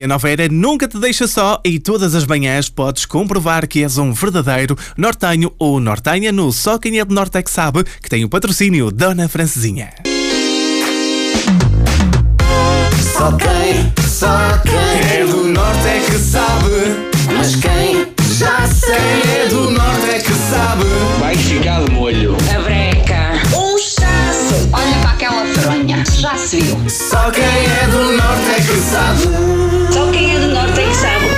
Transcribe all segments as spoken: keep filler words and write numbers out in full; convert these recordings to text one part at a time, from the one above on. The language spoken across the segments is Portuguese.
A Nova Era nunca te deixa só e todas as manhãs podes comprovar que és um verdadeiro nortenho ou nortenha no Só Quem é do Norte é que Sabe, que tem o patrocínio Dona Francesinha. Só quem, só quem é do Norte é que sabe. Mas quem já sei é do Norte é que sabe. Vai ficar de molho. A breca, um chasso. Olha para aquela fronha, já se viu. Só quem é do Norte é que sabe. Só quem é do Norte é que sabe.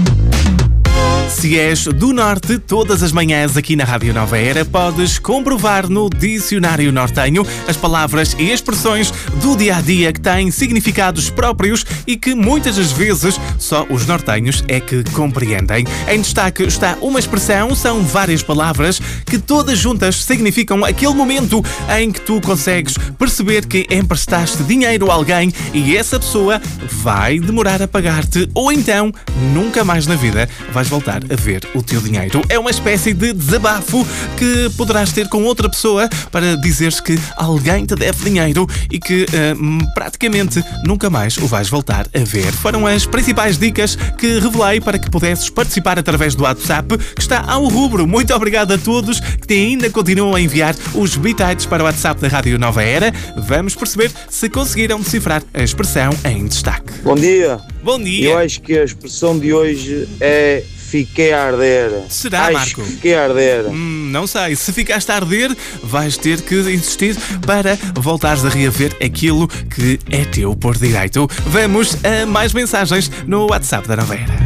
Se és do Norte, todas as manhãs aqui na Rádio Nova Era podes comprovar no Dicionário Nortenho as palavras e expressões do dia-a-dia que têm significados próprios e que muitas das vezes só os nortenhos é que compreendem. Em destaque está uma expressão, são várias palavras que todas juntas significam aquele momento em que tu consegues perceber que emprestaste dinheiro a alguém e essa pessoa vai demorar a pagar-te ou então nunca mais na vida vais voltar a ver o teu dinheiro. É uma espécie de desabafo que poderás ter com outra pessoa para dizeres que alguém te deve dinheiro e que uh, praticamente nunca mais o vais voltar a ver. Foram as principais dicas que revelei para que pudesses participar através do WhatsApp que está ao rubro. Muito obrigado a todos que ainda continuam a enviar os bitites para o WhatsApp da Rádio Nova Era. Vamos perceber se conseguiram decifrar a expressão em destaque. Bom dia. Bom dia. Eu acho que a expressão de hoje é fiquei a arder. Será, acho Marco? Que fiquei a arder. Hum, não sei. Se ficaste a arder, vais ter que insistir para voltares a reaver aquilo que é teu por direito. Vamos a mais mensagens no WhatsApp da Nova Era.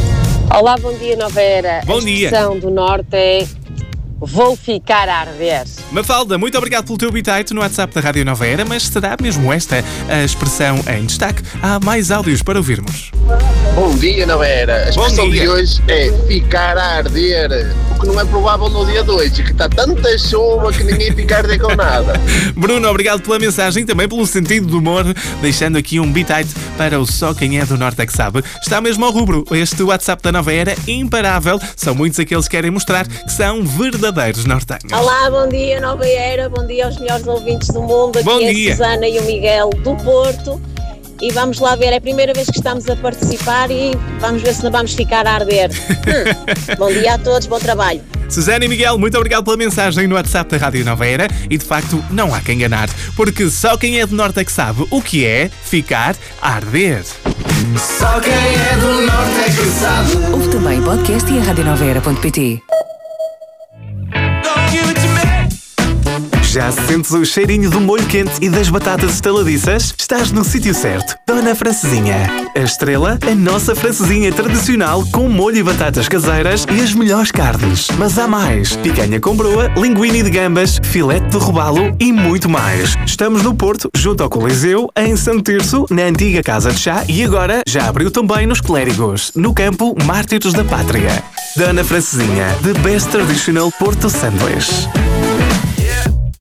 Olá, bom dia, Nova Era. Bom a dia. expressão do Norte é vou ficar a arder. Mafalda, muito obrigado pelo teu bitite no WhatsApp da Rádio Nova Era, mas será mesmo esta a expressão em destaque? Há mais áudios para ouvirmos. Bom dia, Nova Era. A expressão de hoje é ficar a arder, o que não é provável no dia de hoje, que está tanta chuva que ninguém fica a arder com nada. Bruno, obrigado pela mensagem, também pelo sentido do humor, deixando aqui um bitite para o Só Quem é do Norte é que Sabe. Está mesmo ao rubro. Este WhatsApp da Nova Era imparável. São muitos aqueles que querem mostrar que são verdadeiros nortenhos. Olá, bom dia, Nova Era. Bom dia aos melhores ouvintes do mundo. Aqui bom é dia. A Susana e o Miguel do Porto. E vamos lá ver, é a primeira vez que estamos a participar e vamos ver se não vamos ficar a arder. hum. Bom dia a todos, bom trabalho. Susana e Miguel, muito obrigado pela mensagem no WhatsApp da Rádio Nova Era e de facto não há quem enganar, porque só quem é do Norte é que sabe o que é ficar a arder. Só quem é do Norte é que sabe. Ouve também podcast e a rádio nova era ponto pt. Já sentes o cheirinho do molho quente e das batatas estaladiças? Estás no sítio certo. Dona Francesinha. A estrela, a nossa francesinha tradicional com molho e batatas caseiras e as melhores carnes. Mas há mais. Picanha com broa, linguine de gambas, filete de robalo e muito mais. Estamos no Porto, junto ao Coliseu, em Santo Tirso, na antiga Casa de Chá e agora já abriu também nos Clérigos, no campo Mártires da Pátria. Dona Francesinha, the best traditional Porto Sandwich.